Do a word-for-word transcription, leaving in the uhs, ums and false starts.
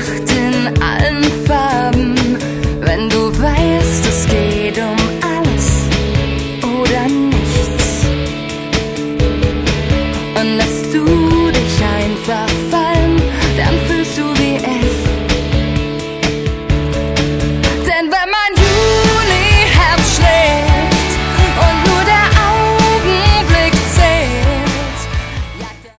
Nacht in allen Farben, wenn du weißt, es geht um